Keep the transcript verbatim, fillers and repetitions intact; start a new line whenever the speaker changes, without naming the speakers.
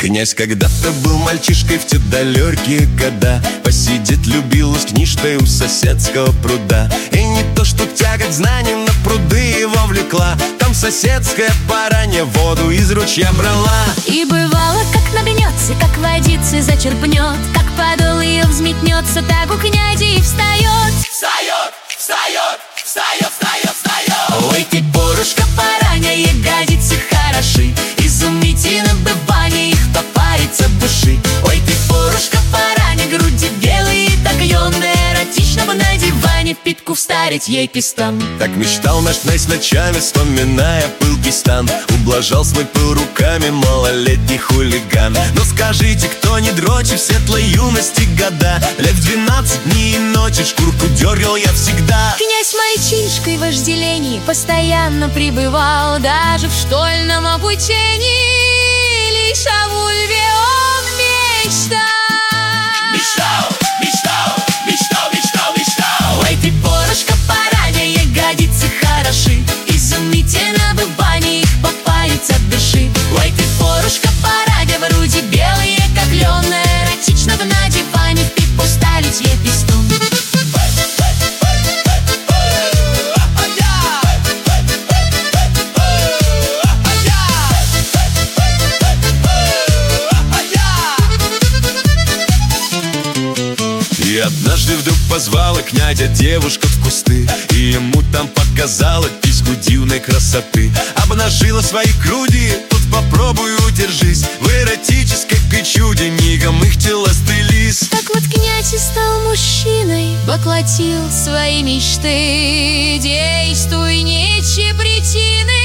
Князь когда-то был мальчишкой в те далекие года. Посидеть любил с книжкой у соседского пруда. И не то, что тяга к знаниям на пруды его влекла. Там соседская баранья воду из ручья брала.
И бывало, как нагнется, как водицы зачерпнет, как подол ее взметнется, так у князя и встает.
Встает, встает, встает, встает, встает.
Ой, ты, порушка баранья, ягодицы хороши, изумительно бывание их попарится в души. Ой, ты, порушка баранья, груди белые, так юные, эротично бы на диване питку вставить ей пистон.
Так мечтал наш князь ночами, вспоминая пылкий стан. Ублажал свой пыл руками малолетний хулиган. Но скажите, кто не дрочит в светлой юности года? Лет в двенадцать дней и ночи шкурку дергал я всегда.
Князь мальчишкой в вожделении постоянно пребывал, даже в школьном обучении лишь о вульве он мечтал.
Мечтал, мечтал, мечтал, мечтал, мечтал.
Ой, ты, порушка баранья, ягодицы хороши, изумительно бывание их попарится от души. Ой, ты, порушка баранья, груди белые, как лен, эротично бы на диване в пипу ставить ей пистон.
И однажды вдруг позвала князя девушка в кусты, и ему там показала письку дивной красоты. Обнажила свои груди, тут попробуй удержись. В эротической причуде мигом их тела стылись.
Так вот князь и стал мужчиной, воплотил свои мечты. Действуй, нече причины.